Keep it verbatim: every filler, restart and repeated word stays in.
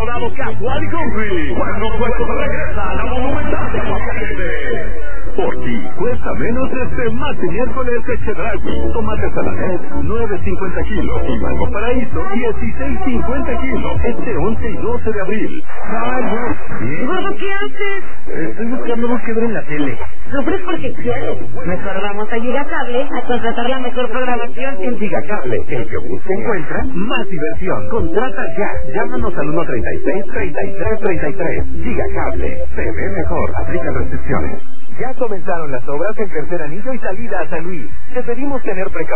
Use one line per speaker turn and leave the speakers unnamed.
Colorado, Casual y Country. Buenos puestos regresa a la Monumental de Aguascalientes. Por ti, cuesta menos este martes y miércoles de Chedraui. Tomate saladet, nueve cincuenta kilos. Y mango paraíso, dieciséis cincuenta kilos. Este once y doce de abril.
Ay, no. Gordo, ¿qué haces?
Estoy buscando algo que ver en la tele.
Sufres porque quieres. Mejor vamos a Gigacable a contratar la mejor programación en
Gigacable. El que busca encuentra más diversión. Contrata ya. Llámanos al uno treinta y seis, treinta y tres treinta y tres. Gigacable. Se ve mejor. Aplica restricciones. Ya comenzaron las obras en Tercer Anillo y salida a San Luis. Te pedimos tener precaución.